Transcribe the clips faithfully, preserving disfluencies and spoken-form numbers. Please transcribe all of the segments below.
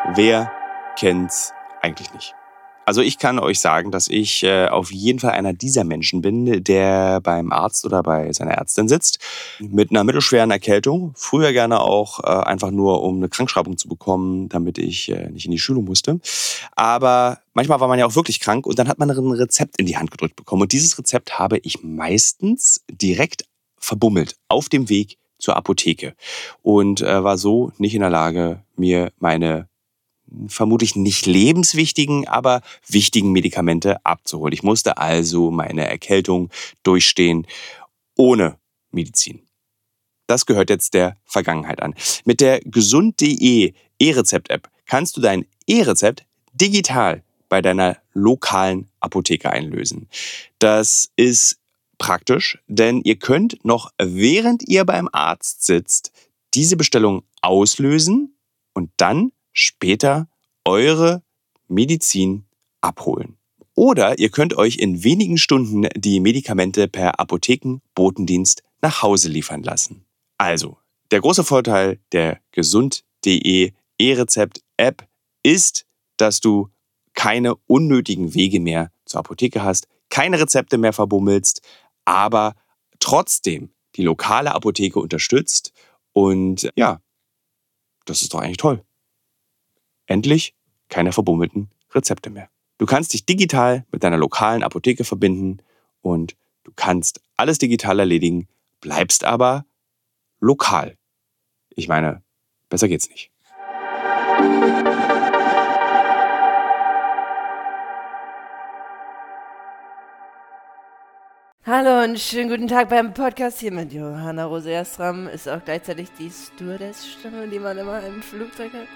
Wer kennt's eigentlich nicht? Also ich kann euch sagen, dass ich äh, auf jeden Fall einer dieser Menschen bin, der beim Arzt oder bei seiner Ärztin sitzt mit einer mittelschweren Erkältung. Früher gerne auch äh, einfach nur, um eine Krankschreibung zu bekommen, damit ich äh, nicht in die Schule musste. Aber manchmal war man ja auch wirklich krank und dann hat man ein Rezept in die Hand gedrückt bekommen. Und dieses Rezept habe ich meistens direkt verbummelt auf dem Weg zur Apotheke und äh, war so nicht in der Lage, mir meine vermutlich nicht lebenswichtigen, aber wichtigen Medikamente abzuholen. Ich musste also meine Erkältung durchstehen ohne Medizin. Das gehört jetzt der Vergangenheit an. Mit der gesund punkt de E-Rezept-App kannst du dein E-Rezept digital bei deiner lokalen Apotheke einlösen. Das ist praktisch, denn ihr könnt noch während ihr beim Arzt sitzt, diese Bestellung auslösen und dann später eure Medizin abholen. Oder ihr könnt euch in wenigen Stunden die Medikamente per Apothekenbotendienst nach Hause liefern lassen. Also, der große Vorteil der gesund punkt de E-Rezept-App ist, dass du keine unnötigen Wege mehr zur Apotheke hast, keine Rezepte mehr verbummelst, aber trotzdem die lokale Apotheke unterstützt. Und ja, das ist doch eigentlich toll. Endlich keine verbummelten Rezepte mehr. Du kannst dich digital mit deiner lokalen Apotheke verbinden und du kannst alles digital erledigen, bleibst aber lokal. Ich meine, besser geht's nicht. Hallo und schönen guten Tag beim Podcast hier mit Johanna Rose Erstram. Ist auch gleichzeitig die Stewardess-Stimme, die man immer im Flugzeug hat.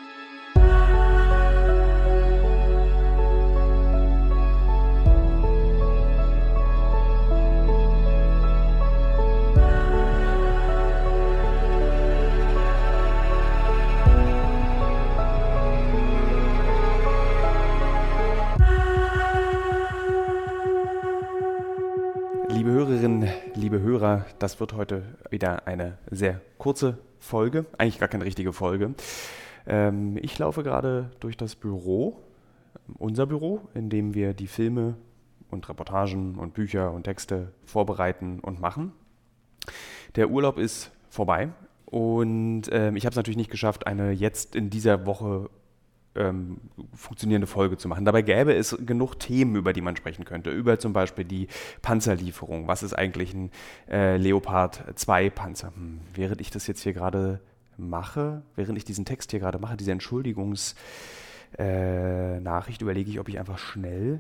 Liebe Hörerinnen, liebe Hörer, das wird heute wieder eine sehr kurze Folge, eigentlich gar keine richtige Folge. Ähm, ich laufe gerade durch das Büro, unser Büro, in dem wir die Filme und Reportagen und Bücher und Texte vorbereiten und machen. Der Urlaub ist vorbei und ähm, ich habe es natürlich nicht geschafft, eine jetzt in dieser Woche Ähm, funktionierende Folge zu machen. Dabei gäbe es genug Themen, über die man sprechen könnte. Über zum Beispiel die Panzerlieferung. Was ist eigentlich ein äh, Leopard zwei Panzer? Hm, während ich das jetzt hier gerade mache, während ich diesen Text hier gerade mache, diese Entschuldigungsnachricht, äh, überlege ich, ob ich einfach schnell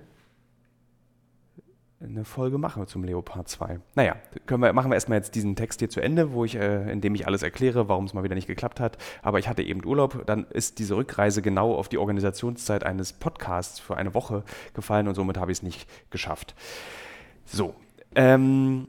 eine Folge mache zum Leopard zwei. Naja, können wir, machen wir erstmal jetzt diesen Text hier zu Ende, wo ich, äh, in dem ich alles erkläre, warum es mal wieder nicht geklappt hat. Aber ich hatte eben Urlaub, dann ist diese Rückreise genau auf die Organisationszeit eines Podcasts für eine Woche gefallen und somit habe ich es nicht geschafft. So, ähm,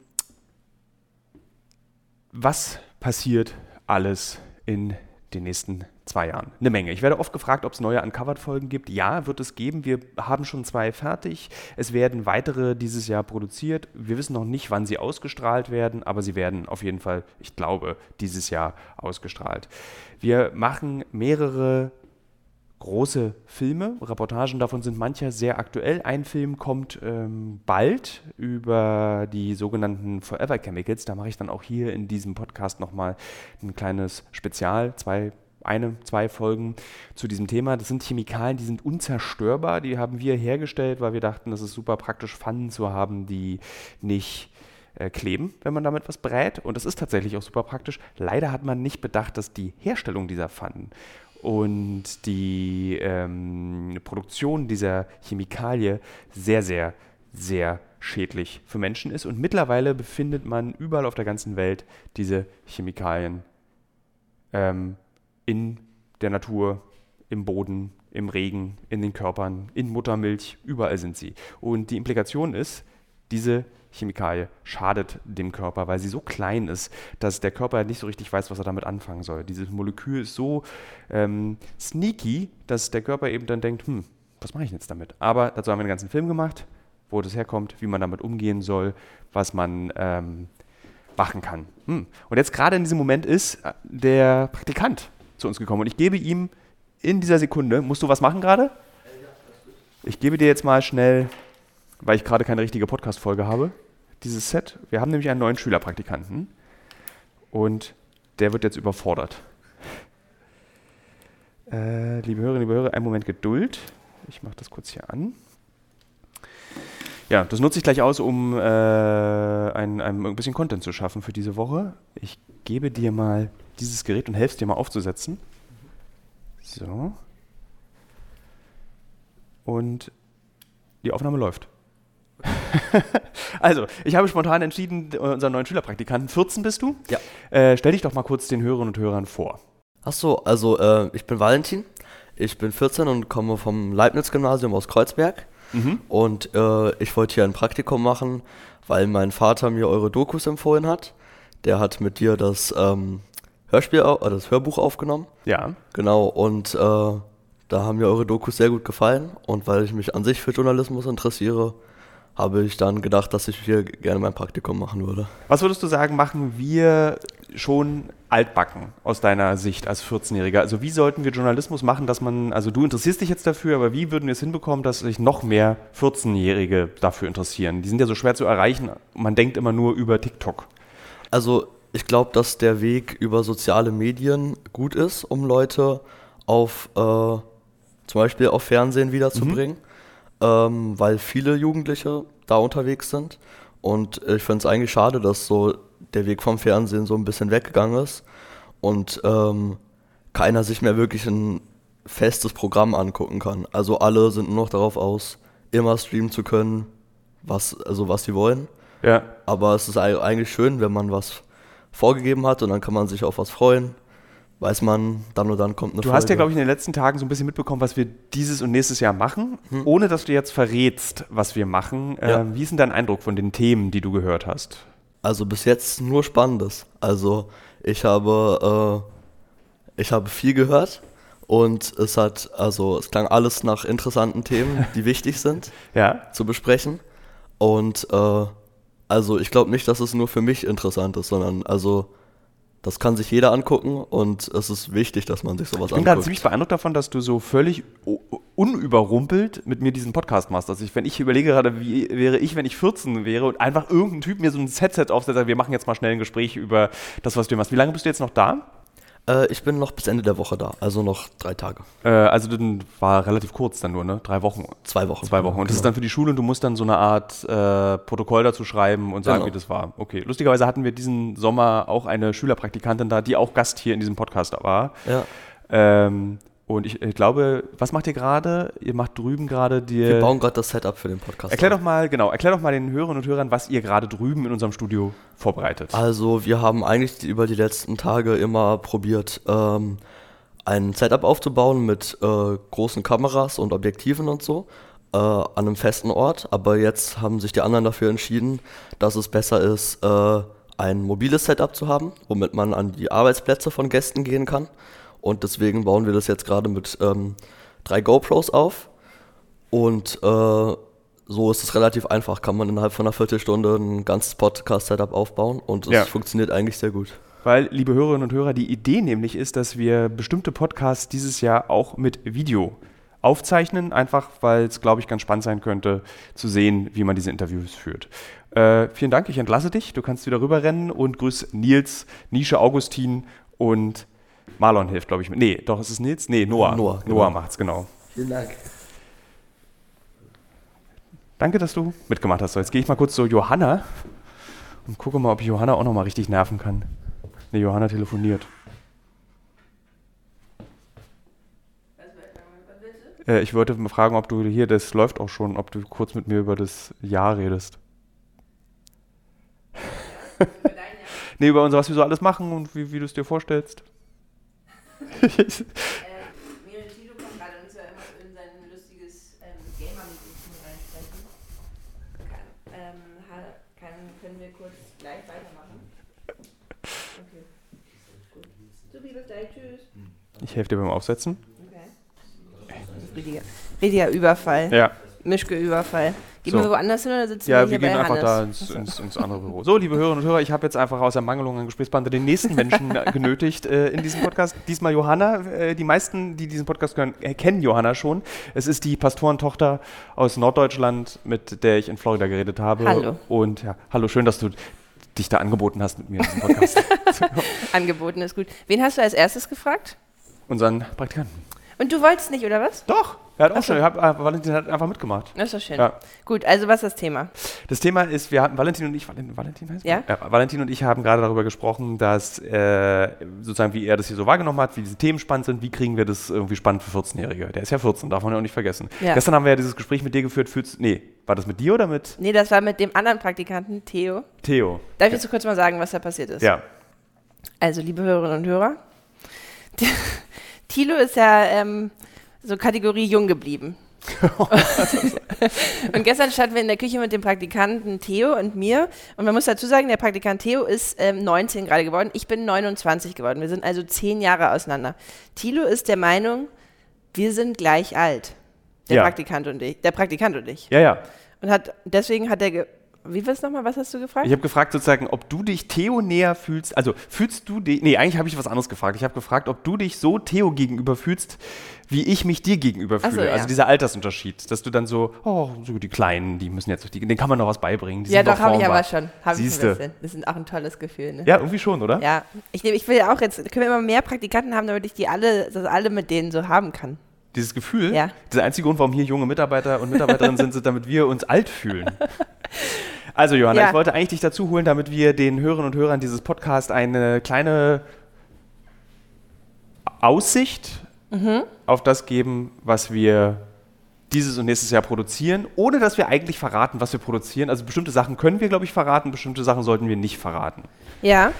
was passiert alles in den nächsten zwei Jahren? Eine Menge. Ich werde oft gefragt, ob es neue Uncovered-Folgen gibt. Ja, wird es geben. Wir haben schon zwei fertig. Es werden weitere dieses Jahr produziert. Wir wissen noch nicht, wann sie ausgestrahlt werden, aber sie werden auf jeden Fall, ich glaube, dieses Jahr ausgestrahlt. Wir machen mehrere große Filme. Reportagen davon sind mancher sehr aktuell. Ein Film kommt ähm, bald über die sogenannten Forever Chemicals. Da mache ich dann auch hier in diesem Podcast nochmal ein kleines Spezial, zwei eine, zwei Folgen zu diesem Thema. Das sind Chemikalien, die sind unzerstörbar. Die haben wir hergestellt, weil wir dachten, das ist super praktisch, Pfannen zu haben, die nicht äh, kleben, wenn man damit was brät. Und das ist tatsächlich auch super praktisch. Leider hat man nicht bedacht, dass die Herstellung dieser Pfannen und die ähm, Produktion dieser Chemikalie sehr, sehr, sehr schädlich für Menschen ist. Und mittlerweile befindet man überall auf der ganzen Welt diese Chemikalien ähm, in der Natur, im Boden, im Regen, in den Körpern, in Muttermilch, überall sind sie. Und die Implikation ist, diese Chemikalie schadet dem Körper, weil sie so klein ist, dass der Körper nicht so richtig weiß, was er damit anfangen soll. Dieses Molekül ist so ähm, sneaky, dass der Körper eben dann denkt, hm, was mache ich jetzt damit? Aber dazu haben wir einen ganzen Film gemacht, wo das herkommt, wie man damit umgehen soll, was man ähm, machen kann. Hm. Und jetzt gerade in diesem Moment ist der Praktikant zu uns gekommen und ich gebe ihm in dieser Sekunde, musst du was machen gerade? Ich gebe dir jetzt mal schnell, weil ich gerade keine richtige Podcast-Folge habe, dieses Set. Wir haben nämlich einen neuen Schülerpraktikanten und der wird jetzt überfordert. Äh, liebe Hörerinnen, liebe Hörer, einen Moment Geduld. Ich mache das kurz hier an. Ja, das nutze ich gleich aus, um äh, ein, ein bisschen Content zu schaffen für diese Woche. Ich gebe dir mal dieses Gerät und helfe dir mal aufzusetzen. So. Und die Aufnahme läuft. Also, ich habe spontan entschieden, unseren neuen Schülerpraktikanten, vierzehn bist du? Ja. Äh, stell dich doch mal kurz den Hörerinnen und Hörern vor. Ach so, also äh, ich bin Valentin, ich bin vierzehn und komme vom Leibniz-Gymnasium aus Kreuzberg. Mhm. Und äh, ich wollte hier ein Praktikum machen, weil mein Vater mir eure Dokus empfohlen hat. Der hat mit dir das ähm, Hörspiel, äh, das Hörbuch aufgenommen. Ja. Genau, und äh, da haben mir eure Dokus sehr gut gefallen. Und weil ich mich an sich für Journalismus interessiere, habe ich dann gedacht, dass ich hier gerne mein Praktikum machen würde. Was würdest du sagen, machen wir schon altbacken aus deiner Sicht als vierzehnjähriger? Also wie sollten wir Journalismus machen, dass man, also du interessierst dich jetzt dafür, aber wie würden wir es hinbekommen, dass sich noch mehr vierzehnjährige dafür interessieren? Die sind ja so schwer zu erreichen, man denkt immer nur über TikTok. Also ich glaube, dass der Weg über soziale Medien gut ist, um Leute auf, äh, zum Beispiel auf Fernsehen wiederzubringen. Mhm. Ähm, weil viele Jugendliche da unterwegs sind und ich finde es eigentlich schade, dass so der Weg vom Fernsehen so ein bisschen weggegangen ist und ähm, keiner sich mehr wirklich ein festes Programm angucken kann. Also alle sind nur noch darauf aus, immer streamen zu können, was, also was sie wollen. Ja. Aber es ist eigentlich schön, wenn man was vorgegeben hat und dann kann man sich auf was freuen. Weiß man, dann und dann kommt eine Du Folge. hast ja, glaube ich, in den letzten Tagen so ein bisschen mitbekommen, was wir dieses und nächstes Jahr machen, hm. ohne dass du jetzt verrätst, was wir machen. Ja. Ähm, wie ist denn dein Eindruck von den Themen, die du gehört hast? Also bis jetzt nur Spannendes. Also ich habe, äh, ich habe viel gehört und es hat, also es klang alles nach interessanten Themen, die wichtig sind, ja. zu besprechen. Und äh, also ich glaube nicht, dass es nur für mich interessant ist, sondern also das kann sich jeder angucken und es ist wichtig, dass man sich sowas anguckt. Ich bin gerade ziemlich beeindruckt davon, dass du so völlig unüberrumpelt mit mir diesen Podcast machst. Also ich, wenn ich überlege gerade, wie wäre ich, wenn ich vierzehn wäre und einfach irgendein Typ mir so ein Headset aufsetzt, sagt, wir machen jetzt mal schnell ein Gespräch über das, was du machst. Wie lange bist du jetzt noch da? Äh, ich bin noch bis Ende der Woche da, also noch drei Tage. Äh, also dann war relativ kurz dann nur, ne? Drei Wochen? Zwei Wochen. Zwei Wochen. Und das genau. ist dann für die Schule und du musst dann so eine Art äh, Protokoll dazu schreiben und sagen, genau. wie das war. Okay. Lustigerweise hatten wir diesen Sommer auch eine Schülerpraktikantin da, die auch Gast hier in diesem Podcast war. Ja. Ähm, und ich, ich glaube, was macht ihr gerade? Ihr macht drüben gerade die... Wir bauen gerade das Setup für den Podcast. Erklär doch mal, genau, erklär doch mal den Hörerinnen und Hörern, was ihr gerade drüben in unserem Studio vorbereitet. Also wir haben eigentlich die, über die letzten Tage immer probiert, ähm, ein Setup aufzubauen mit äh, großen Kameras und Objektiven und so äh, an einem festen Ort. Aber jetzt haben sich die anderen dafür entschieden, dass es besser ist, äh, ein mobiles Setup zu haben, womit man an die Arbeitsplätze von Gästen gehen kann. Und deswegen bauen wir das jetzt gerade mit ähm, drei GoPros auf. Und äh, so ist es relativ einfach, kann man innerhalb von einer Viertelstunde ein ganzes Podcast-Setup aufbauen. Und es ja. funktioniert eigentlich sehr gut. Weil, liebe Hörerinnen und Hörer, die Idee nämlich ist, dass wir bestimmte Podcasts dieses Jahr auch mit Video aufzeichnen. Einfach, weil es, glaube ich, ganz spannend sein könnte, zu sehen, wie man diese Interviews führt. Äh, vielen Dank, ich entlasse dich. Du kannst wieder rüberrennen und grüß Nils, Nische, Augustin und Marlon hilft, glaube ich. Mit. Nee, doch, ist es Nils? Nee, Noah. Noah, genau. Noah macht's, genau. Vielen Dank. Danke, dass du mitgemacht hast. So, jetzt gehe ich mal kurz zu Johanna und gucke mal, ob ich Johanna auch noch mal richtig nerven kann. Nee, Johanna telefoniert. Äh, ich wollte mal fragen, ob du hier, das läuft auch schon, ob du kurz mit mir über das Jahr redest. Über dein Jahr? Nee, über uns, was wir so alles machen und wie, wie du es dir vorstellst. äh, Miriam Tito kommt gerade und ist ja immer in sein lustiges ähm, Gamer-Mikrofon reinsprechen. Kann, ähm, kann, können wir kurz gleich weitermachen? Okay. Gut. Supi, bis gleich. Tschüss. Ich helfe dir beim Aufsetzen. Okay. Richtiger, richtiger Überfall. Ja. Mischke-Überfall. Gehen So. wir woanders hin oder sitzen Ja, wir wir hier gehen bei einfach Hannes? da ins, ins, ins andere Büro. So, liebe Hörerinnen und Hörer, ich habe jetzt einfach aus Ermangelung an Gesprächspartner den nächsten Menschen genötigt äh, in diesem Podcast. Diesmal Johanna. Äh, die meisten, die diesen Podcast hören, äh, kennen Johanna schon. Es ist die Pastorentochter aus Norddeutschland, mit der ich in Florida geredet habe. Hallo. Und ja, hallo, schön, dass du dich da angeboten hast, mit mir in diesem Podcast zu kommen. Angeboten ist gut. Wen hast du als erstes gefragt? Unseren Praktikanten. Und du wolltest nicht, oder was? Doch, er hat auch Ach so. schon, hab, äh, Valentin hat einfach mitgemacht. Das ist doch schön. Ja. Gut, also was ist das Thema? Das Thema ist, wir hatten, Valentin und ich, Valentin, Valentin heißt Ja? er? Ja, Valentin und ich haben gerade darüber gesprochen, dass äh, sozusagen, wie er das hier so wahrgenommen hat, wie diese Themen spannend sind, wie kriegen wir das irgendwie spannend für vierzehnjährige. Der ist ja vierzehn, darf man ja auch nicht vergessen. Ja. Gestern haben wir ja dieses Gespräch mit dir geführt, fühlst, nee, war das mit dir oder mit Nee, das war mit dem anderen Praktikanten, Theo. Theo? Darf ich jetzt so kurz mal sagen, was da passiert ist? Ja. Also, liebe Hörerinnen und Hörer, Thilo ist ja ähm, so Kategorie jung geblieben. Und gestern standen wir in der Küche mit dem Praktikanten Theo und mir. Und man muss dazu sagen, der Praktikant Theo ist ähm, neunzehn gerade geworden. Ich bin neunundzwanzig geworden. Wir sind also zehn Jahre auseinander. Thilo ist der Meinung, wir sind gleich alt. Der Ja. Praktikant und ich. Der Praktikant und ich. Ja, ja. Und hat, deswegen hat er, ge wie war es nochmal, was hast du gefragt? Ich habe gefragt sozusagen, ob du dich Theo näher fühlst, also fühlst du dich, nee, eigentlich habe ich was anderes gefragt. Ich habe gefragt, ob du dich so Theo gegenüber fühlst, wie ich mich dir gegenüber Ach so, fühle. ja. Also dieser Altersunterschied, dass du dann so, oh, so die Kleinen, die müssen jetzt, denen kann man noch was beibringen. Die Ja, sind doch, habe ich formbar. aber schon. Hab ich ein Siehste. bisschen. Das ist auch ein tolles Gefühl. Ne? Ja, irgendwie schon, oder? Ja, ich, nehm, ich will ja auch jetzt, können wir immer mehr Praktikanten haben, damit ich die alle, das alle mit denen so haben kann. Dieses Gefühl, Ja. der einzige Grund, warum hier junge Mitarbeiter und Mitarbeiterinnen sind, ist, damit wir uns alt fühlen. Also Johanna, Ja. ich wollte eigentlich dich dazu holen, damit wir den Hörerinnen und Hörern dieses Podcasts eine kleine Aussicht Mhm. auf das geben, was wir dieses und nächstes Jahr produzieren, ohne dass wir eigentlich verraten, was wir produzieren. Also bestimmte Sachen können wir, glaube ich, verraten, bestimmte Sachen sollten wir nicht verraten. Ja.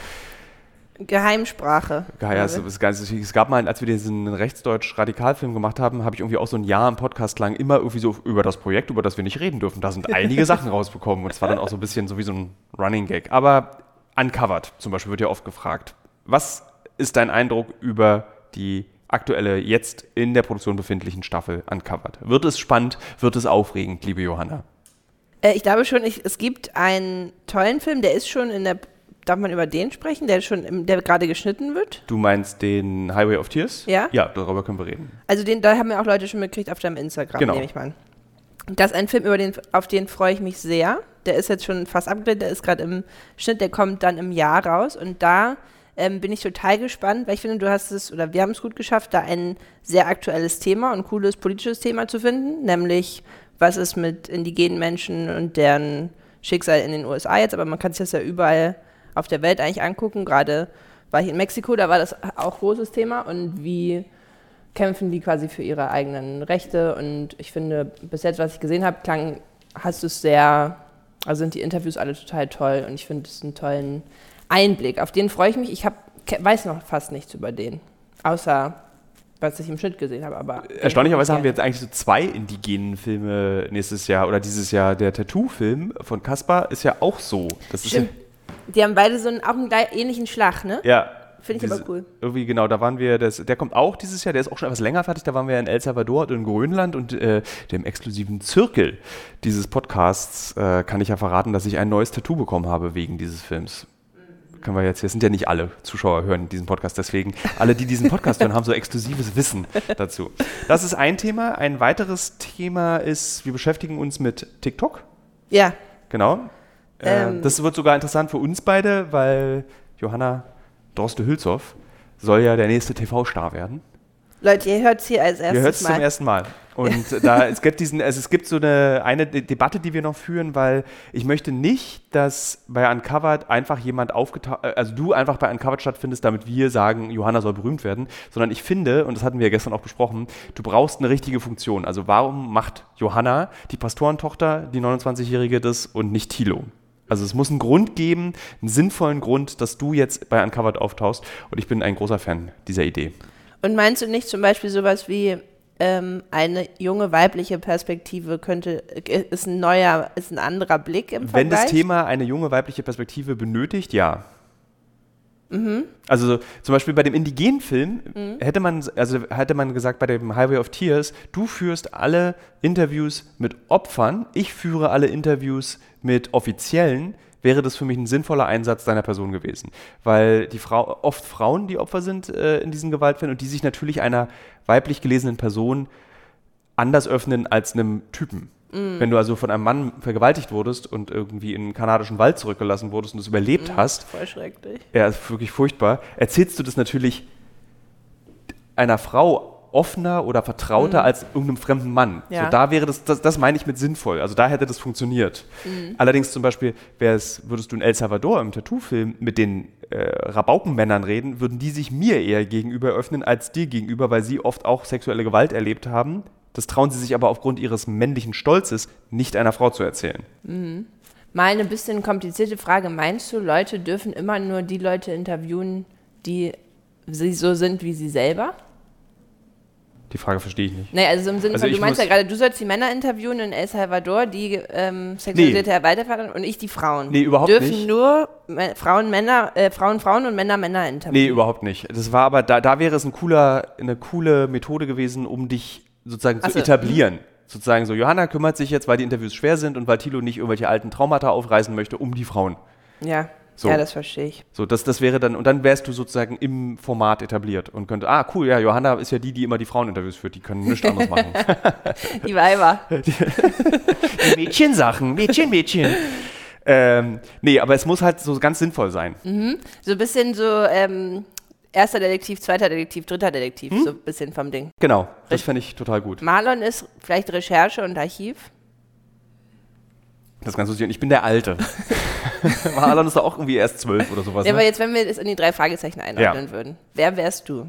Geheimsprache. Ja, ja, es, es, es, es gab mal, als wir diesen Rechtsdeutsch-Radikalfilm gemacht haben, habe ich irgendwie auch so ein Jahr im Podcast lang immer irgendwie so über das Projekt, über das wir nicht reden dürfen. Da sind einige Sachen rausbekommen und es war dann auch so ein bisschen so wie so ein Running Gag. Aber Uncovered zum Beispiel wird ja oft gefragt. Was ist dein Eindruck über die aktuelle, jetzt in der Produktion befindlichen Staffel Uncovered? Wird es spannend? Wird es aufregend, liebe Johanna? Äh, ich glaube schon, ich, es gibt einen tollen Film, der ist schon in der, darf man über den sprechen, der schon, im, der gerade geschnitten wird? Du meinst den Highway of Tears? Ja. Ja, darüber können wir reden. Also den, da haben ja auch Leute schon mitgekriegt auf deinem Instagram, Genau. nehme ich mal an. Das ist ein Film, über den, auf den freue ich mich sehr. Der ist jetzt schon fast abgedreht, der ist gerade im Schnitt, der kommt dann im Jahr raus. Und da ähm, bin ich total gespannt, weil ich finde, du hast es, oder wir haben es gut geschafft, da ein sehr aktuelles Thema und cooles politisches Thema zu finden, nämlich was ist mit indigenen Menschen und deren Schicksal in den U S A jetzt, aber man kann sich das ja überall auf der Welt eigentlich angucken. Gerade war ich in Mexiko, da war das auch großes Thema und wie kämpfen die quasi für ihre eigenen Rechte und ich finde, bis jetzt, was ich gesehen habe, klang, hast du es sehr, also sind die Interviews alle total toll und ich finde es einen tollen Einblick. Auf den freue ich mich. Ich hab, ke- weiß noch fast nichts über den, außer was ich im Schnitt gesehen habe. Aber Erstaunlicherweise haben wir jetzt eigentlich so zwei indigenen Filme nächstes Jahr oder dieses Jahr. Der Tattoo-Film von Kaspar ist ja auch so. Das ist ja, Stimmt. Die haben beide so einen, auch einen gleich ähnlichen Schlag, ne? ja. Finde ich Diese- aber cool. Irgendwie, genau, da waren wir, das, der kommt auch dieses Jahr, der ist auch schon etwas länger fertig, da waren wir in El Salvador und in Grönland und äh, dem exklusiven Zirkel dieses Podcasts äh, kann ich ja verraten, dass ich ein neues Tattoo bekommen habe wegen dieses Films. Können wir jetzt, hier sind ja nicht alle Zuschauer hören diesen Podcast, deswegen alle, die diesen Podcast hören, haben so exklusives Wissen dazu. Das ist ein Thema. Ein weiteres Thema ist, wir beschäftigen uns mit TikTok. Ja, Genau. Äh, Ähm. das wird sogar interessant für uns beide, weil Johanna Droste-Hülshoff soll ja der nächste T V-Star werden. Leute, ihr hört es hier als erstes Wir hören es Mal. zum ersten Mal. Und da es gibt diesen, also es gibt so eine, eine De- Debatte, die wir noch führen, weil ich möchte nicht, dass bei Uncovered einfach jemand aufgetaucht, also du einfach bei Uncovered stattfindest, damit wir sagen, Johanna soll berühmt werden, sondern ich finde, und das hatten wir ja gestern auch besprochen, du brauchst eine richtige Funktion. Also warum macht Johanna, die Pastorentochter, die neunundzwanzigjährige, das und nicht Thilo? Also es muss einen Grund geben, einen sinnvollen Grund, dass du jetzt bei Uncovered auftauchst und ich bin ein großer Fan dieser Idee. Und meinst du nicht zum Beispiel sowas wie ähm, eine junge weibliche Perspektive könnte, äh, ist ein neuer, ist ein anderer Blick im Wenn Vergleich? das Thema eine junge weibliche Perspektive benötigt, ja. Mhm. Also zum Beispiel bei dem indigenen Film mhm. hätte man, also hätte man gesagt, bei dem Highway of Tears, du führst alle Interviews mit Opfern, ich führe alle Interviews mit Offiziellen, wäre das für mich ein sinnvoller Einsatz deiner Person gewesen. Weil die Frau, oft Frauen die Opfer sind äh, in diesen Gewaltfällen und die sich natürlich einer weiblich gelesenen Person anders öffnen als einem Typen. Mm. Wenn du also von einem Mann vergewaltigt wurdest und irgendwie in einen kanadischen Wald zurückgelassen wurdest und es überlebt mm, hast. Voll schrecklich. Ja, ist wirklich furchtbar. Erzählst du das natürlich einer Frau offener oder vertrauter mm. als irgendeinem fremden Mann. Ja. So, da wäre das, das, das meine ich mit sinnvoll. Also da hätte das funktioniert. Mm. Allerdings zum Beispiel, würdest du in El Salvador im Tattoo-Film mit den äh, Rabaukenmännern reden, würden die sich mir eher gegenüber öffnen als dir gegenüber, weil sie oft auch sexuelle Gewalt erlebt haben. Das trauen sie sich aber aufgrund ihres männlichen Stolzes nicht einer Frau zu erzählen. Mhm. Mal eine bisschen komplizierte Frage. Meinst du, Leute dürfen immer nur die Leute interviewen, die sie so sind wie sie selber? Die Frage verstehe ich nicht. Nee, also im Sinne also von, du meinst ja gerade, du sollst die Männer interviewen in El Salvador, die ähm, sexualisierte nee. weiterfahren und ich die Frauen. Nee, überhaupt dürfen nicht. Dürfen nur äh, Frauen, Männer, äh, Frauen, Frauen und Männer, Männer interviewen. Nee, überhaupt nicht. Das war aber, da, da wäre es ein cooler, eine coole Methode gewesen, um dich sozusagen Ach zu so. etablieren. Sozusagen so, Johanna kümmert sich jetzt, weil die Interviews schwer sind und weil Thilo nicht irgendwelche alten Traumata aufreißen möchte, um die Frauen. Ja, so. ja, das verstehe ich. So, das, das wäre dann, und dann wärst du sozusagen im Format etabliert und könnte, ah, cool, ja, Johanna ist ja die, die immer die Fraueninterviews führt, die können nichts anderes machen. Die Weiber. Die, die Mädchensachen, Mädchen, Mädchen. Ähm, nee, aber es muss halt so ganz sinnvoll sein. Mhm. So ein bisschen so, ähm, erster Detektiv, zweiter Detektiv, dritter Detektiv, hm? so ein bisschen vom Ding. Genau, das fände ich total gut. Marlon ist vielleicht Recherche und Archiv. Das ist ganz lustig. Und ich bin der Alte. Marlon ist doch auch irgendwie erst zwölf oder sowas. Ja, ne? aber jetzt, wenn wir das in die drei Fragezeichen einordnen ja. würden, wer wärst du?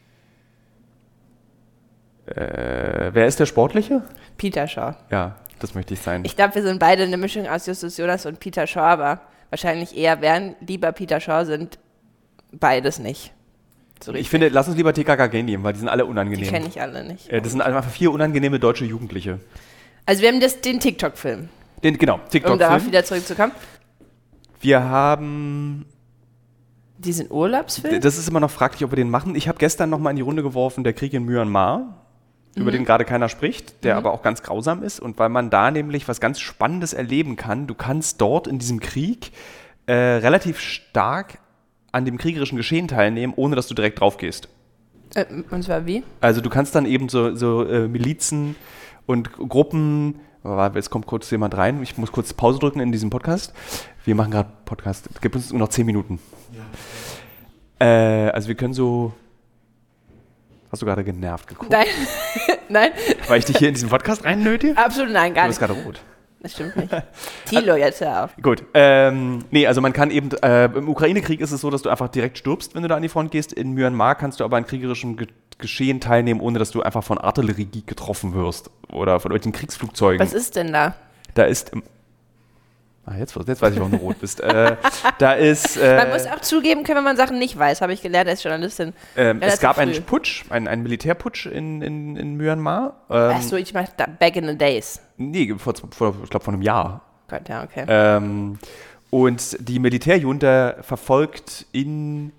Äh, wer ist der Sportliche? Peter Shaw. Ja, das möchte ich sein. Ich glaube, wir sind beide eine Mischung aus Justus Jonas und Peter Shaw, aber wahrscheinlich eher werden lieber Peter Shaw sind beides nicht. So ich finde, lass uns lieber T K K G nehmen, weil die sind alle unangenehm. Die kenne ich alle nicht. Äh, das sind einfach vier unangenehme deutsche Jugendliche. Also wir haben das, den TikTok-Film. Den, genau, TikTok-Film. Um darauf wieder zurückzukommen. Wir haben... Diesen Urlaubsfilm? Das ist immer noch fraglich, ob wir den machen. Ich habe gestern nochmal in die Runde geworfen, der Krieg in Myanmar, mhm. über den gerade keiner spricht, der mhm. aber auch ganz grausam ist. Und weil man da nämlich was ganz Spannendes erleben kann, du kannst dort in diesem Krieg äh, relativ stark an dem kriegerischen Geschehen teilnehmen, ohne dass du direkt drauf gehst. Äh, und zwar wie? Also du kannst dann eben so, so äh, Milizen und Gruppen, jetzt kommt kurz jemand rein, ich muss kurz Pause drücken in diesem Podcast. Wir machen gerade Podcast, es gibt uns nur noch zehn Minuten. Ja. Äh, also wir können so... Hast du gerade genervt geguckt? Nein. Nein. Weil ich dich hier in diesen Podcast reinnötige? Absolut nein, gar nicht. Du bist gerade rot. Das stimmt nicht. Thilo, jetzt hör auf. Gut. Ähm, nee, also man kann eben, äh, im Ukraine-Krieg ist es so, dass du einfach direkt stirbst, wenn du da an die Front gehst. In Myanmar kannst du aber an kriegerischem Ge- Geschehen teilnehmen, ohne dass du einfach von Artillerie getroffen wirst oder von irgendwelchen Kriegsflugzeugen. Was ist denn da? Da ist... Ähm, ah, jetzt, jetzt weiß ich, warum du rot bist. äh, da ist... Äh, man muss auch zugeben können, wenn man Sachen nicht weiß, habe ich gelernt als Journalistin. Ähm, es gab früh. einen Putsch, einen, einen Militärputsch in, in, in Myanmar. Ähm, Achso, ich meine, back in the days. Nee, vor, vor, ich glaube vor einem Jahr. Gott, ja, okay. Ähm, und die Militärjunta verfolgt in...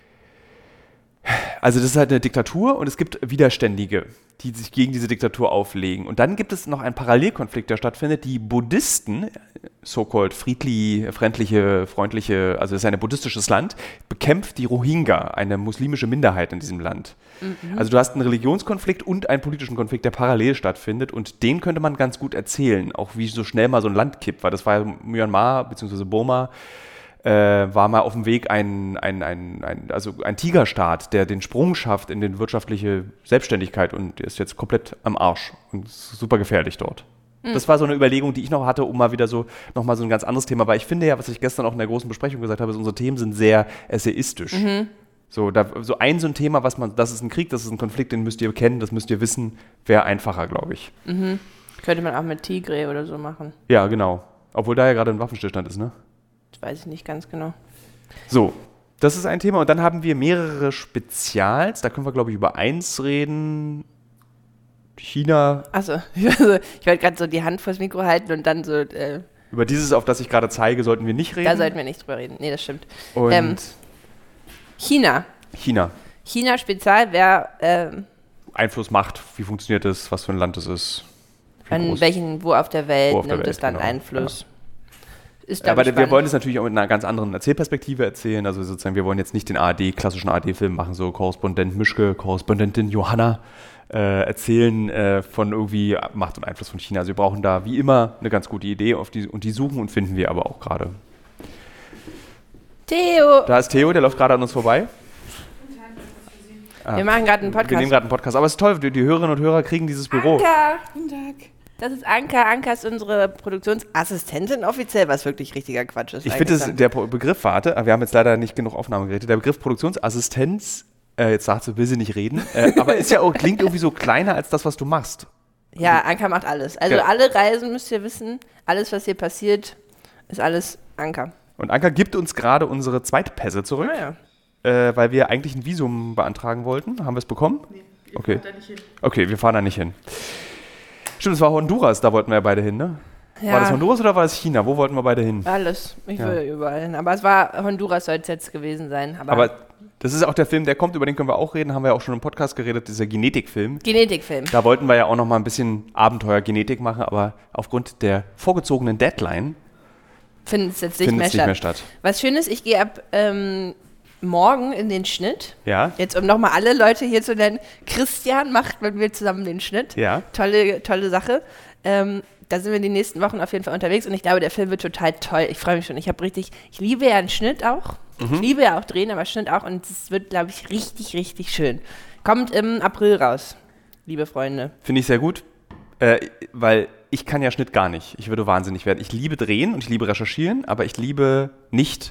Also das ist halt eine Diktatur und es gibt Widerständige, die sich gegen diese Diktatur auflegen. Und dann gibt es noch einen Parallelkonflikt, der stattfindet. Die Buddhisten, so-called friedliche, freundliche, freundliche, also es ist ein buddhistisches Land, bekämpft die Rohingya, eine muslimische Minderheit in diesem Land. Mhm. Also du hast einen Religionskonflikt und einen politischen Konflikt, der parallel stattfindet und den könnte man ganz gut erzählen, auch wie so schnell mal so ein Land kippt, weil das war ja Myanmar bzw. Burma, Äh, war mal auf dem Weg ein, ein, ein, ein, also ein Tigerstaat, der den Sprung schafft in die wirtschaftliche Selbstständigkeit und ist jetzt komplett am Arsch und super gefährlich dort. Mhm. Das war so eine Überlegung, die ich noch hatte, um mal wieder so nochmal so ein ganz anderes Thema, weil ich finde ja, was ich gestern auch in der großen Besprechung gesagt habe, ist, unsere Themen sind sehr essayistisch. Mhm. So, da, so ein so ein Thema, was man, das ist ein Krieg, das ist ein Konflikt, den müsst ihr kennen, das müsst ihr wissen, wäre einfacher, glaube ich. Mhm. Könnte man auch mit Tigre oder so machen. Ja, genau. Obwohl da ja gerade ein Waffenstillstand ist, ne? Das weiß ich nicht ganz genau. So, das ist ein Thema. Und dann haben wir mehrere Spezials. Da können wir, glaube ich, über eins reden. China. Achso, ich wollte gerade so die Hand vors Mikro halten und dann so... Äh, über dieses, auf das ich gerade zeige, sollten wir nicht reden. Da sollten wir nicht drüber reden. Nee, das stimmt. Und ähm, China. China. China Spezial, wer ähm, Einfluss, Macht, wie funktioniert das, was für ein Land es ist. wie an groß. welchen, wo auf der Welt Wo auf der nimmt Welt, es dann genau. Einfluss? Ist, Ja, glaub aber ich, wir spannend. wollen es natürlich auch mit einer ganz anderen Erzählperspektive erzählen. Also sozusagen, wir wollen jetzt nicht den A R D, klassischen A R D-Film machen, so Korrespondent Mischke, Korrespondentin Johanna äh, erzählen äh, von irgendwie Macht und Einfluss von China. Also wir brauchen da wie immer eine ganz gute Idee auf die, und die suchen und finden wir aber auch gerade. Theo! Da ist Theo, der läuft gerade an uns vorbei. Wir machen gerade einen Wir nehmen Podcast. gerade einen Podcast. Aber es ist toll, die, die Hörerinnen und Hörer kriegen dieses Büro. Anka! Guten Tag. Das ist Anka. Anka ist unsere Produktionsassistentin offiziell, was wirklich richtiger Quatsch ist. Ich finde, eigentlich es- dann. der Pro- Begriff, warte, wir haben jetzt leider nicht genug Aufnahmegeräte, der Begriff Produktionsassistenz, äh, jetzt sagt sie, will sie nicht reden, äh, aber ist ja auch, klingt irgendwie so kleiner als das, was du machst. Ja, Anka macht alles. Also Ja. alle Reisen müsst ihr wissen, alles, was hier passiert, ist alles Anka. Und Anka gibt uns gerade unsere Zweitpässe zurück, Ah, ja. äh, weil wir eigentlich ein Visum beantragen wollten. Haben wir es bekommen? Nee, ihr okay. da nicht hin. Okay, wir fahren da nicht hin. Stimmt, es war Honduras, da wollten wir ja beide hin, ne? Ja. War das Honduras oder war es China? Wo wollten wir beide hin? Alles. Ich Ja. will überall hin. Aber es war Honduras, soll es jetzt gewesen sein. Aber, Aber das ist auch der Film, der kommt, über den können wir auch reden, haben wir ja auch schon im Podcast geredet, dieser Genetikfilm. Genetikfilm. Da wollten wir ja auch noch mal ein bisschen Abenteuer-Genetik machen, aber aufgrund der vorgezogenen Deadline Findet es jetzt nicht, findet mehr, es nicht statt. mehr statt. Was schön ist, ich gehe ab ähm, morgen in den Schnitt. Ja, Jetzt, um nochmal alle Leute hier zu nennen, Christian macht mit mir zusammen den Schnitt. ja. Tolle, tolle Sache. Ähm, da sind wir die nächsten Wochen auf jeden Fall unterwegs und ich glaube, der Film wird total toll. Ich freue mich schon. Ich habe richtig, ich liebe ja einen Schnitt auch. Mhm. Ich liebe ja auch Drehen, aber Schnitt auch und es wird, glaube ich, richtig, richtig schön. Kommt im April raus, liebe Freunde. Finde ich sehr gut, äh, weil ich kann ja Schnitt gar nicht. Ich würde wahnsinnig werden. Ich liebe Drehen und ich liebe Recherchieren, aber ich liebe nicht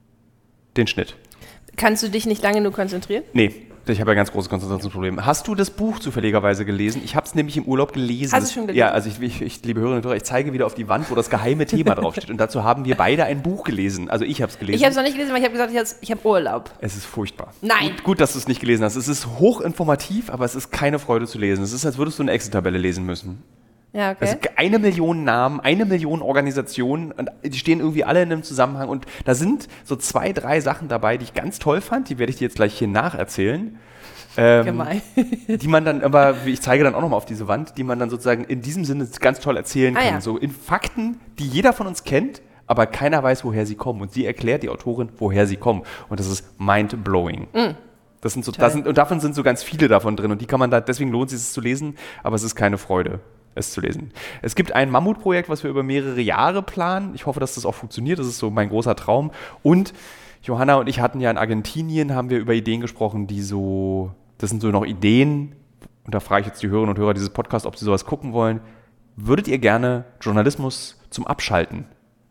den Schnitt. Kannst du dich nicht lange nur konzentrieren? Nee, ich habe ja ganz große Konzentrationsprobleme. Hast du das Buch zufälligerweise gelesen? Ich habe es nämlich im Urlaub gelesen. Hast du schon gelesen? Ja, also ich, ich, ich liebe Hörerinnen und Hörer, ich zeige wieder auf die Wand, wo das geheime Thema draufsteht. Und dazu haben wir beide ein Buch gelesen. Also ich habe es gelesen. Ich habe es noch nicht gelesen, weil ich habe gesagt, ich, hab's- ich habe Urlaub. Es ist furchtbar. Nein. Gut, gut, dass du es nicht gelesen hast. Es ist hochinformativ, aber es ist keine Freude zu lesen. Es ist, als würdest du eine Excel-Tabelle lesen müssen. Ja, okay. Also eine Million Namen, eine Million Organisationen und die stehen irgendwie alle in einem Zusammenhang und da sind so zwei, drei Sachen dabei, die ich ganz toll fand, die werde ich dir jetzt gleich hier nacherzählen. Ähm, Gemein. die man dann aber, ich zeige dann auch nochmal auf diese Wand, die man dann sozusagen in diesem Sinne ganz toll erzählen Ah, kann. ja. So in Fakten, die jeder von uns kennt, aber keiner weiß, woher sie kommen. Und sie erklärt, die Autorin, woher sie kommen. Und das ist mind-blowing. Das sind so, das sind, und davon sind so ganz viele davon drin. Und die kann man da, deswegen lohnt es sich, es zu lesen, aber es ist keine Freude, es zu lesen. Es gibt ein Mammutprojekt, was wir über mehrere Jahre planen. Ich hoffe, dass das auch funktioniert. Das ist so mein großer Traum. Und Johanna und ich hatten ja in Argentinien, haben wir über Ideen gesprochen, die so, das sind so noch Ideen, und da frage ich jetzt die Hörerinnen und Hörer dieses Podcasts, ob sie sowas gucken wollen. Würdet ihr gerne Journalismus zum Abschalten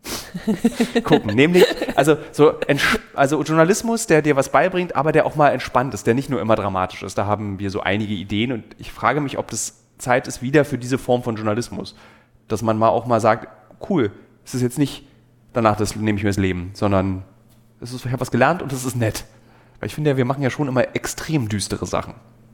gucken? Nämlich, also, so entsch- also Journalismus, der dir was beibringt, aber der auch mal entspannt ist, der nicht nur immer dramatisch ist. Da haben wir so einige Ideen und ich frage mich, ob das Zeit ist wieder für diese Form von Journalismus. Dass man mal auch mal sagt, cool, es ist jetzt nicht, danach das nehme ich mir das Leben, sondern es ist, ich habe was gelernt und es ist nett. Weil ich finde ja, wir machen ja schon immer extrem düstere Sachen.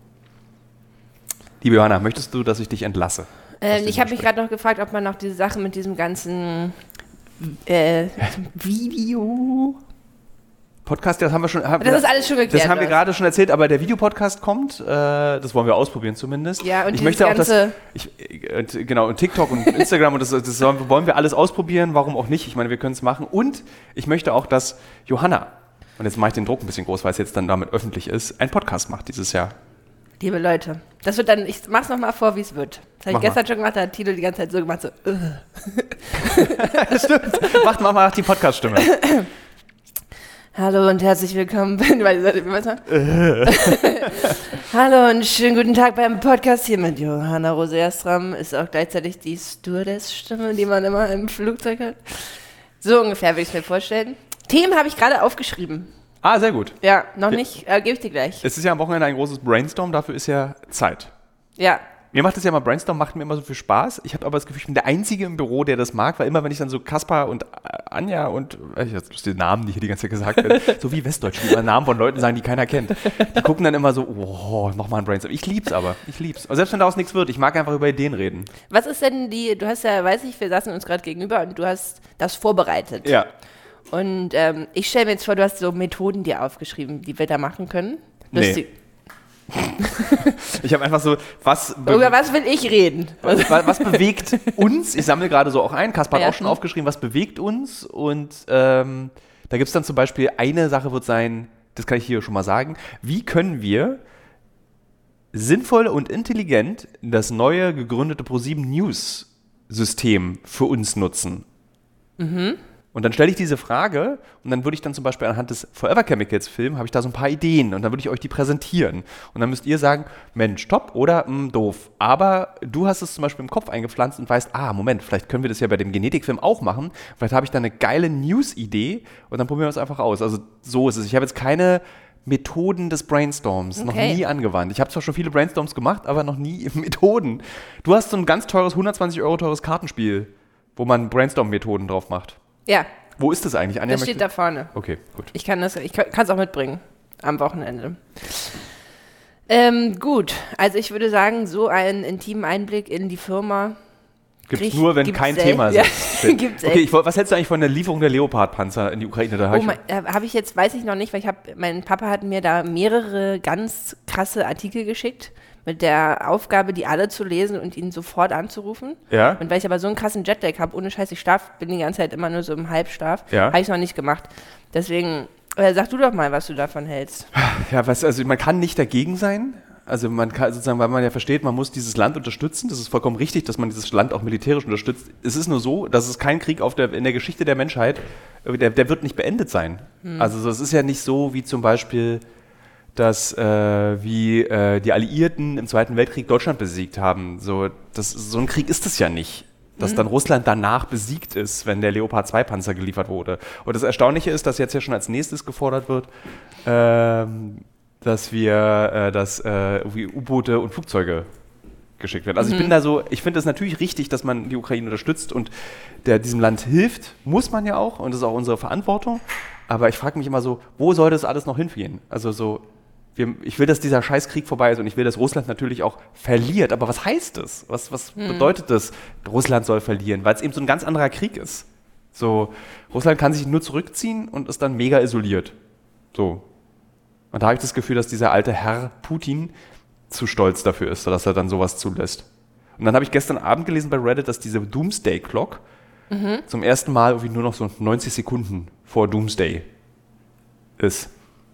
Liebe Johanna, möchtest du, dass ich dich entlasse? Ähm, diesem ich habe mich Gespräch? gerade noch gefragt, ob man noch diese Sache mit diesem ganzen äh, Video. Podcast, das haben wir schon. Haben Das wir, ist alles schon geklärt. Das haben wir was? gerade schon erzählt, aber der Videopodcast kommt. Äh, das wollen wir ausprobieren zumindest. Ja, und ich dieses möchte auch, dass ganze- ich, äh, genau, und TikTok und Instagram und das, das sollen, wollen wir alles ausprobieren. Warum auch nicht? Ich meine, wir können es machen. Und ich möchte auch, dass Johanna, und jetzt mache ich den Druck ein bisschen groß, weil es jetzt dann damit öffentlich ist, einen Podcast macht dieses Jahr. Liebe Leute, das wird dann, ich mach's nochmal vor, wie es wird. Das habe Mach ich gestern schon gemacht, da hat Tilo die ganze Zeit so gemacht, so, uh. Stimmt. Macht mal mal die Podcast-Stimme. Hallo und herzlich willkommen. Wie war's mal? Hallo und schönen guten Tag beim Podcast hier mit Johanna Rose-Erstram. Ist auch gleichzeitig die Stewardess-Stimme, die man immer im Flugzeug hat. So ungefähr würde ich es mir vorstellen. Themen habe ich gerade aufgeschrieben. Ah, sehr gut. Ja, noch nicht, äh, gebe ich dir gleich. Es ist ja am Wochenende ein großes Brainstorm, dafür ist ja Zeit. Ja, Mir macht das ja mal Brainstorm, macht mir immer so viel Spaß. Ich habe aber das Gefühl, ich bin der Einzige im Büro, der das mag, weil immer, wenn ich dann so Kaspar und Anja und, äh, ich jetzt die Namen, die hier die ganze Zeit gesagt werden, so wie Westdeutsch, die immer Namen von Leuten sagen, die keiner kennt. Die gucken dann immer so, oh, mach mal ein Brainstorm. Ich lieb's aber, ich lieb's. Und selbst wenn daraus nichts wird, ich mag einfach über Ideen reden. was ist denn die, du hast ja, weiß ich, wir saßen uns gerade gegenüber und du hast das vorbereitet. Ja. Und ähm, ich stelle mir jetzt vor, du hast so Methoden dir aufgeschrieben, die wir da machen können. Nee. Lustig. Ich habe einfach so, was, be- Über was will ich reden? was, was bewegt uns? Ich sammle gerade so auch ein. Kaspar hat Ja. auch schon aufgeschrieben, was bewegt uns. Und ähm, da gibt es dann zum Beispiel, eine Sache wird sein, das kann ich hier schon mal sagen, wie können wir sinnvoll und intelligent das neue gegründete ProSieben News System für uns nutzen? Mhm. Und dann stelle ich diese Frage und dann würde ich dann zum Beispiel anhand des Forever Chemicals Film, habe ich da so ein paar Ideen und dann würde ich euch die präsentieren. Und dann müsst ihr sagen, Mensch, top oder mh, doof. Aber du hast es zum Beispiel im Kopf eingepflanzt und weißt, ah, Moment, vielleicht können wir das ja bei dem Genetikfilm auch machen. Vielleicht habe ich da eine geile News-Idee und dann probieren wir es einfach aus. Also so ist es. Ich habe jetzt keine Methoden des Brainstorms noch Okay. nie angewandt. Ich habe zwar schon viele Brainstorms gemacht, aber noch nie Methoden. Du hast so ein ganz teures, hundertzwanzig Euro teures Kartenspiel, wo man Brainstorm-Methoden drauf macht. Ja, Wo ist das eigentlich? Anja, das steht möchte- da vorne. Okay, gut. Ich kann das, ich kann es auch mitbringen am Wochenende. Ähm, gut, also ich würde sagen, so einen intimen Einblick in die Firma Gibt es krieg- nur, wenn gibt's kein selten. Thema Ja, ist. gibt's Okay, ich, wollt- was hältst du eigentlich von der Lieferung der Leopard-Panzer in die Ukraine? Da hab Oh, ich- mein, äh, habe ich jetzt, weiß ich noch nicht, weil ich habe, mein Papa hat mir da mehrere ganz krasse Artikel geschickt mit der Aufgabe, die alle zu lesen und ihn sofort anzurufen. Ja? Und weil ich aber so einen krassen Jetlag habe, ohne Scheiß, ich schlaf, bin die ganze Zeit immer nur so im Halbschlaf, Ja. habe ich es noch nicht gemacht. Deswegen, äh, sag du doch mal, was du davon hältst. Ja, was, also man kann nicht dagegen sein. Also man kann sozusagen, weil man ja versteht, man muss dieses Land unterstützen. Das ist vollkommen richtig, dass man dieses Land auch militärisch unterstützt. Es ist nur so, dass es kein Krieg auf der, in der Geschichte der Menschheit, äh, der, der wird nicht beendet sein. Also es ist ja nicht so wie zum Beispiel, dass äh, wie äh, die Alliierten im Zweiten Weltkrieg Deutschland besiegt haben. So, das, so ein Krieg ist es ja nicht. Dass dann Russland danach besiegt ist, wenn der Leopard zwei Panzer geliefert wurde. Und das Erstaunliche ist, dass jetzt ja schon als nächstes gefordert wird, ähm, dass wir, äh, dass äh, irgendwie U-Boote und Flugzeuge geschickt werden. Also ich bin da so, ich finde es natürlich richtig, dass man die Ukraine unterstützt und der diesem Land hilft, muss man ja auch und das ist auch unsere Verantwortung. Aber ich frage mich immer so, wo soll das alles noch hingehen? Also so, wir, ich will, dass dieser Scheißkrieg vorbei ist und ich will, dass Russland natürlich auch verliert. Aber was heißt das? Was, was bedeutet das, Russland soll verlieren? Weil es eben so ein ganz anderer Krieg ist. So, Russland kann sich nur zurückziehen und ist dann mega isoliert. So. Und da habe ich das Gefühl, dass dieser alte Herr Putin zu stolz dafür ist, dass er dann sowas zulässt. Und dann habe ich gestern Abend gelesen bei Reddit, dass diese Doomsday Clock mhm. zum ersten Mal irgendwie nur noch so neunzig Sekunden vor Doomsday ist.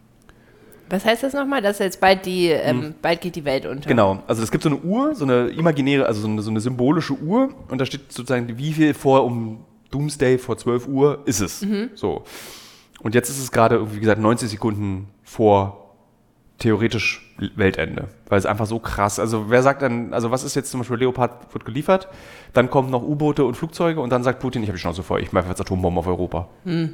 Was heißt das nochmal? Dass jetzt bald die, ähm, bald geht die Welt unter. Genau, also es gibt so eine Uhr, so eine imaginäre, also so eine, so eine symbolische Uhr und da steht sozusagen, wie viel vor um Doomsday vor zwölf Uhr ist es. Mhm. So. Und jetzt ist es gerade, wie gesagt, neunzig Sekunden vor theoretisch Weltende, weil es einfach so krass, also wer sagt dann, also was ist jetzt zum Beispiel, Leopard wird geliefert, dann kommen noch U-Boote und Flugzeuge und dann sagt Putin, ich habe die Schnauze voll, ich mache jetzt Atombomben auf Europa. Hm.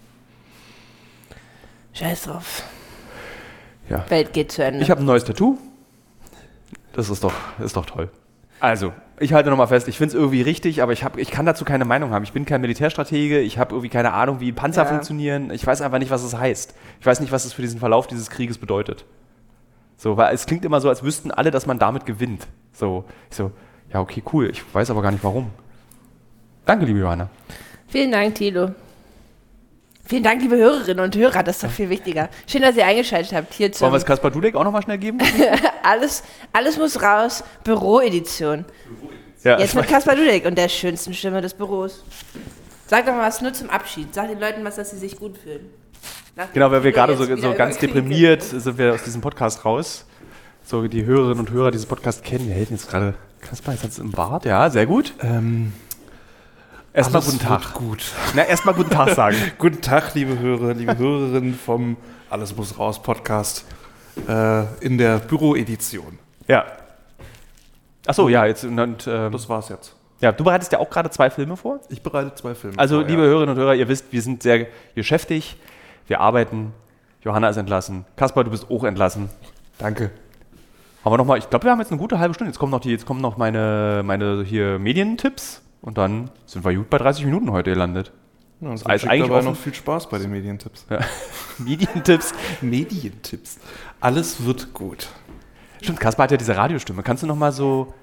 Scheiß drauf. Ja. Welt geht zu Ende. Ich habe ein neues Tattoo. Das ist doch, ist doch toll. Also, ich halte nochmal fest, ich finde es irgendwie richtig, aber ich, hab, ich kann dazu keine Meinung haben. Ich bin kein Militärstratege, ich habe irgendwie keine Ahnung, wie Panzer Ja. funktionieren. Ich weiß einfach nicht, was es heißt. Ich weiß nicht, was es für diesen Verlauf dieses Krieges bedeutet. So, weil es klingt immer so, als wüssten alle, dass man damit gewinnt. So, ich so, ja, okay, cool, ich weiß aber gar nicht warum. Danke, liebe Johanna. Vielen Dank, Thilo. Vielen Dank, liebe Hörerinnen und Hörer, das ist doch viel wichtiger. Schön, dass ihr eingeschaltet habt hier Wollen wir es zum Kaspar Dudek auch nochmal schnell geben? alles, alles muss raus, Büroedition. Ja, Jetzt mit Kaspar Dudek und der schönsten Stimme des Büros. Sag doch mal was nur zum Abschied. Sag den Leuten was, dass sie sich gut fühlen. Nachdem Genau, weil wir Thilo gerade jetzt so, wieder so ganz über Krieg deprimiert sind wir aus diesem Podcast raus. So, die Hörerinnen und Hörer dieses Podcasts kennen. Wir helfen jetzt gerade. Kaspar, jetzt hat es im Bart. Ja, sehr gut. Ähm, Erstmal alles guten Tag. wird gut. Na, erstmal guten Tag sagen. Guten Tag, liebe Hörer, liebe Hörerinnen vom Alles muss raus Podcast äh, in der Büroedition. Ja. Achso, ja, jetzt und, und ähm, Das war's jetzt. ja, du bereitest ja auch gerade zwei Filme vor. Ich bereite zwei Filme Also, vor, liebe ja. Hörerinnen und Hörer, ihr wisst, wir sind sehr geschäftig. Wir arbeiten. Johanna ist entlassen. Kaspar, du bist auch entlassen. Danke. Aber nochmal, ich glaube, wir haben jetzt eine gute halbe Stunde. Jetzt kommen noch, die, jetzt kommen noch meine, meine hier Medientipps. Und dann sind wir gut bei dreißig Minuten heute gelandet. Ja, und Ist wünsche ich eigentlich dabei offen. noch viel Spaß bei den Medientipps. Ja. Medientipps. Medientipps. Alles wird gut. Stimmt, Kaspar hat ja diese Radiostimme. Kannst du noch mal so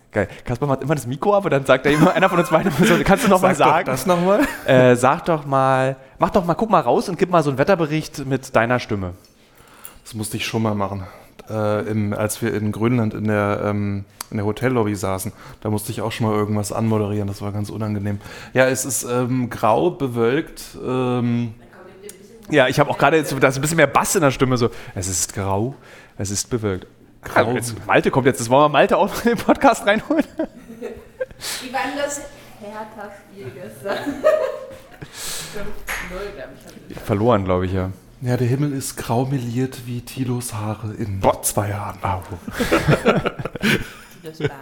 Geil. Kaspar macht immer das Mikro ab und dann sagt er immer, einer von uns beiden, so, kannst du noch mal Sag sagen? doch das nochmal. Äh, sag doch mal, mach doch mal, guck mal raus und gib mal so einen Wetterbericht mit deiner Stimme. Das musste ich schon mal machen. Äh, im, als wir in Grönland in der, ähm, in der Hotellobby saßen, da musste ich auch schon mal irgendwas anmoderieren. Das war ganz unangenehm. Ja, es ist ähm, grau, bewölkt. Ähm, Ja, ich habe auch gerade, da ist ein bisschen mehr Bass in der Stimme, so, es ist grau, es ist bewölkt. Grau. Jetzt, Malte kommt jetzt, das wollen wir Malte auch in den Podcast reinholen. Wie war denn das Hertha-Spiel gestern? fünf null, glaube ich. Hatte ich. Verloren, glaube ich, ja. ja, der Himmel ist grau meliert wie Tilos Haare in Boah. zwei Jahren. Au. Das war.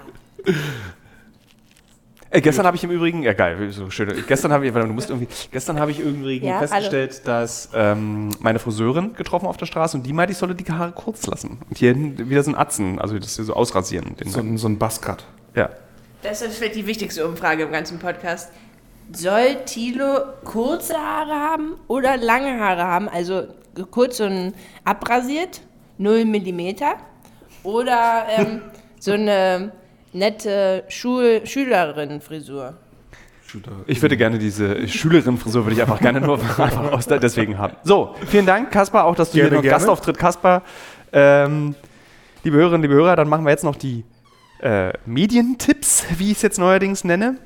Äh, gestern habe ich im Übrigen, ja geil, so schön. Gestern habe ich, du musst irgendwie, gestern habe ich übrigens Ja, festgestellt, dass ähm, meine Friseurin getroffen auf der Straße und die meinte, ich solle die Haare kurz lassen und hier hinten wieder so ein Atzen, also das hier so ausrasieren. Den So, ein- so ein Buzzcut. ja. Das ist vielleicht die wichtigste Umfrage im ganzen Podcast. Soll Thilo kurze Haare haben oder lange Haare haben? Also kurz und abrasiert, null Millimeter. Oder ähm, so eine nette Schul Schülerin-Frisur. Ich würde gerne diese Schülerin-Frisur, würde ich einfach gerne nur einfach aus der, deswegen haben. So, vielen Dank, Kaspar, auch, dass du Gerne, hier noch gerne. Gastauftritt, Kaspar. Ähm, liebe Hörerinnen, liebe Hörer, dann machen wir jetzt noch die äh, Medientipps, wie ich es jetzt neuerdings nenne.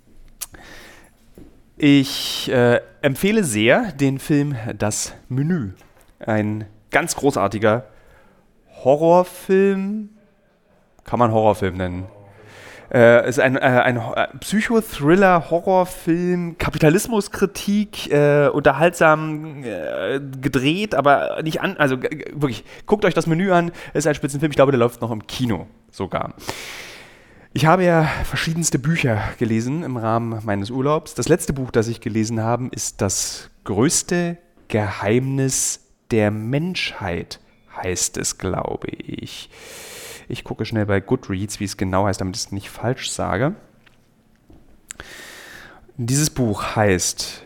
Ich äh, empfehle sehr den Film Das Menü. Ein ganz großartiger Horrorfilm, kann man Horrorfilm nennen. Äh, ist ein, äh, ein äh, Psychothriller, Horrorfilm, Kapitalismuskritik, äh, unterhaltsam äh, gedreht, aber nicht an, also g- g- wirklich, guckt euch das Menü an, ist ein Spitzenfilm, ich glaube, der läuft noch im Kino sogar. Ich habe ja verschiedenste Bücher gelesen im Rahmen meines Urlaubs. Das letzte Buch, das ich gelesen habe, ist Das größte Geheimnis der Menschheit, heißt es, glaube ich. Ich gucke schnell bei Goodreads, wie es genau heißt, damit ich es nicht falsch sage. Dieses Buch heißt,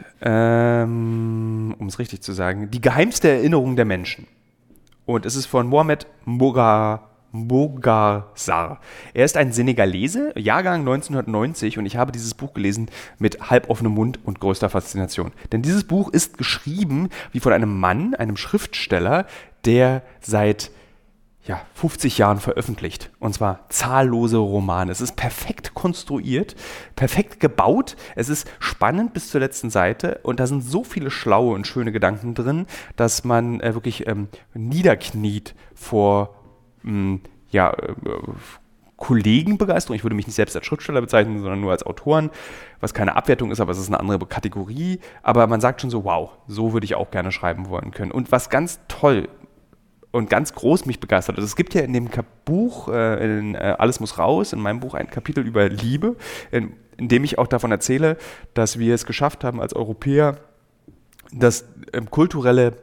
ähm, um es richtig zu sagen, Die geheimste Erinnerung der Menschen. Und es ist von Mohamed Moga, Mogarzar. Er ist ein Senegalese, Jahrgang neunzehnhundertneunzig, und ich habe dieses Buch gelesen mit halboffenem Mund und größter Faszination. Denn dieses Buch ist geschrieben wie von einem Mann, einem Schriftsteller, der seit ja, fünfzig Jahren veröffentlicht. Und zwar zahllose Romane. Es ist perfekt konstruiert, perfekt gebaut. Es ist spannend bis zur letzten Seite. Und da sind so viele schlaue und schöne Gedanken drin, dass man äh, wirklich ähm, niederkniet vor mh, ja, äh, Kollegenbegeisterung. Ich würde mich nicht selbst als Schriftsteller bezeichnen, sondern nur als Autoren, was keine Abwertung ist, aber es ist eine andere Kategorie. Aber man sagt schon so, wow, so würde ich auch gerne schreiben wollen können. Und was ganz toll und ganz groß mich begeistert. Also es gibt ja in dem Kap- Buch, äh, in, äh, Alles muss raus, in meinem Buch ein Kapitel über Liebe, in, in dem ich auch davon erzähle, dass wir es geschafft haben als Europäer, das ähm, kulturelle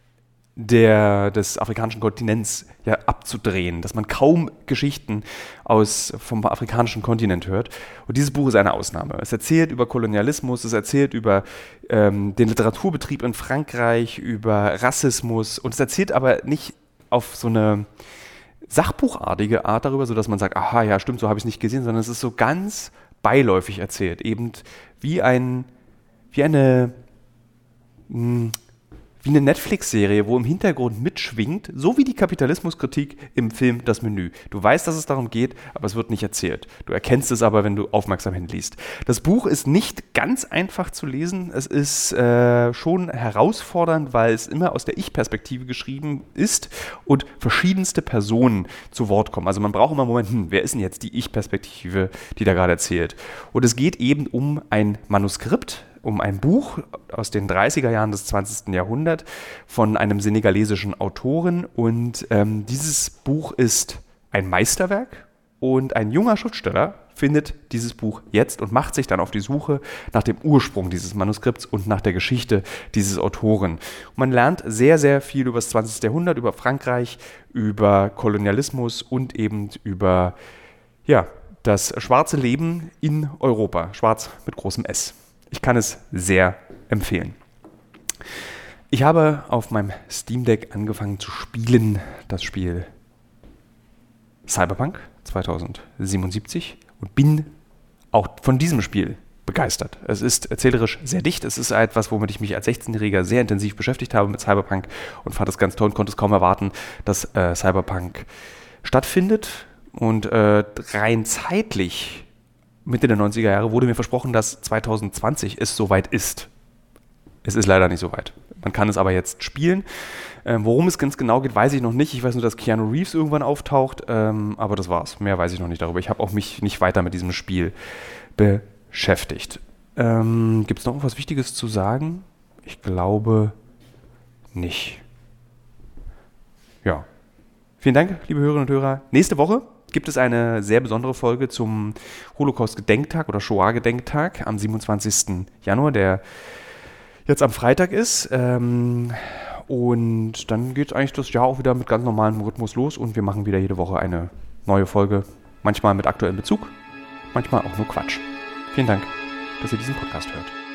der, des afrikanischen Kontinents ja abzudrehen, dass man kaum Geschichten aus, vom afrikanischen Kontinent hört. Und dieses Buch ist eine Ausnahme. Es erzählt über Kolonialismus, es erzählt über ähm, den Literaturbetrieb in Frankreich, über Rassismus, und es erzählt aber nicht auf so eine sachbuchartige Art darüber, sodass man sagt, aha, ja stimmt, so habe ich es nicht gesehen, sondern es ist so ganz beiläufig erzählt, eben wie ein, wie eine mh, wie eine Netflix-Serie, wo im Hintergrund mitschwingt, so wie die Kapitalismuskritik im Film Das Menü. Du weißt, dass es darum geht, aber es wird nicht erzählt. Du erkennst es aber, wenn du aufmerksam hinliest. Das Buch ist nicht ganz einfach zu lesen. Es ist äh, schon herausfordernd, weil es immer aus der Ich-Perspektive geschrieben ist und verschiedenste Personen zu Wort kommen. Also man braucht immer einen Moment, hm, wer ist denn jetzt die Ich-Perspektive, die da gerade erzählt? Und es geht eben um ein Manuskript, um ein Buch aus den dreißiger Jahren des zwanzigsten Jahrhunderts von einem senegalesischen Autoren. Und ähm, dieses Buch ist ein Meisterwerk, und ein junger Schriftsteller findet dieses Buch jetzt und macht sich dann auf die Suche nach dem Ursprung dieses Manuskripts und nach der Geschichte dieses Autoren. Und man lernt sehr, sehr viel über das zwanzigste Jahrhundert, über Frankreich, über Kolonialismus und eben über ja, das schwarze Leben in Europa. Schwarz mit großem S. Ich kann es sehr empfehlen. Ich habe auf meinem Steam Deck angefangen zu spielen, das Spiel Cyberpunk zweitausendsiebenundsiebzig und bin auch von diesem Spiel begeistert. Es ist erzählerisch sehr dicht. Es ist etwas, womit ich mich als sechzehnjähriger sehr intensiv beschäftigt habe mit Cyberpunk und fand es ganz toll und konnte es kaum erwarten, dass äh, Cyberpunk stattfindet. Und äh, rein zeitlich, Mitte der neunziger Jahre, wurde mir versprochen, dass zweitausendzwanzig es soweit ist. Es ist leider nicht soweit. Man kann es aber jetzt spielen. Ähm, worum es ganz genau geht, weiß ich noch nicht. Ich weiß nur, dass Keanu Reeves irgendwann auftaucht, ähm, aber das war's. Mehr weiß ich noch nicht darüber. Ich habe auch mich nicht weiter mit diesem Spiel beschäftigt. Ähm, gibt es noch was Wichtiges zu sagen? Ich glaube nicht. Ja. Vielen Dank, liebe Hörerinnen und Hörer. Nächste Woche gibt es eine sehr besondere Folge zum Holocaust-Gedenktag oder Shoah-Gedenktag am siebenundzwanzigsten Januar, der jetzt am Freitag ist. Ähm, und dann geht eigentlich das Jahr auch wieder mit ganz normalem Rhythmus los und wir machen wieder jede Woche eine neue Folge. Manchmal mit aktuellem Bezug, manchmal auch nur Quatsch. Vielen Dank, dass ihr diesen Podcast hört.